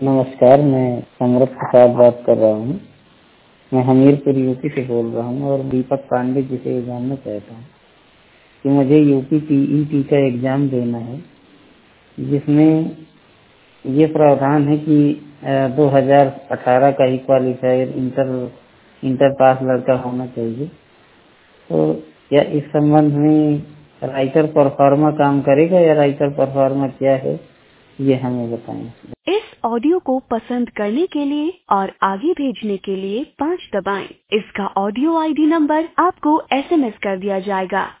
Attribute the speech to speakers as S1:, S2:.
S1: नमस्कार, मैं समृत प्रसाद बात कर रहा हूँ। मैं हमीरपुर यूपी से बोल रहा हूँ और दीपक पांडे जी से ये जानना चाहता हूँ कि मुझे यूपी पीईटी का एग्ज़ाम देना है, जिसमें ये प्रावधान है कि 2018 का ही क्वालिफायर इंटर पास लड़का होना चाहिए। तो क्या इस संबंध में राइटर परफॉर्मा काम करेगा या राइटर परफॉर्मा क्या है, ये हमें बताएं।
S2: इस ऑडियो को पसंद करने के लिए और आगे भेजने के लिए 5 दबाएं। इसका ऑडियो आईडी नंबर आपको एसएमएस कर दिया जाएगा।